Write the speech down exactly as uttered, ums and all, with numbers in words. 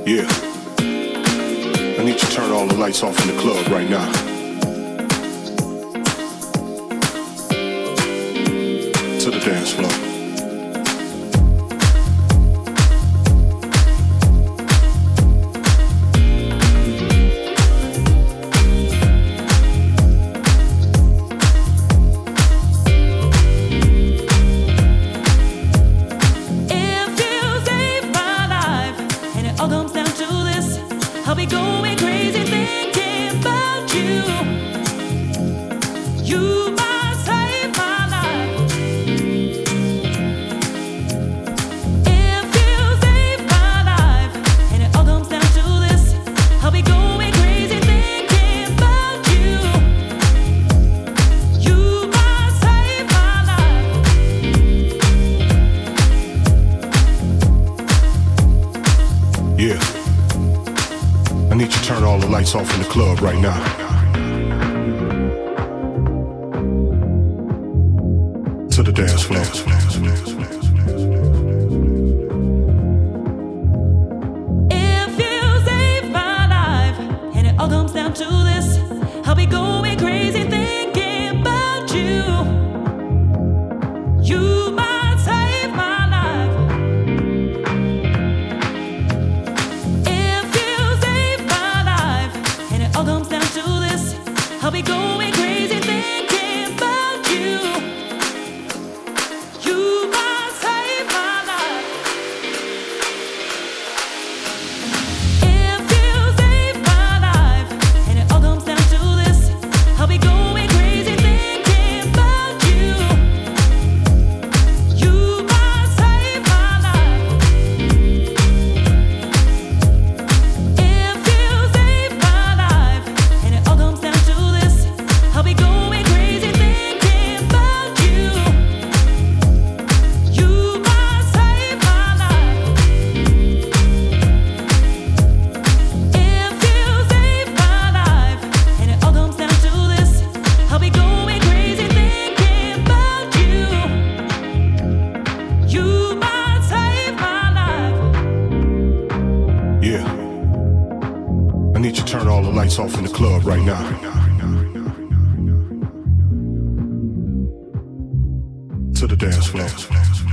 Yeah. I need you to turn all the lights off in the club right now. To the dance floor. Yeah. I need you to turn all the lights off in the club right now. To the dance floor. If you save my life, and it all comes down to this, I'll be going crazy thinking about you. You might save my life. I'll be going crazy thinking about you. You might save my life. If you save my life, and it all comes down to this, I'll be going crazy thinking about you. You might save my life. If you save my life, and it all comes down to I'll be going crazy thinking about you. You might save my life. If you save my life, and it all comes down to this, I'll be going crazy thinking about you. You might save my life. Yeah. I need you to turn all the lights off in the club right now. To the dance floor.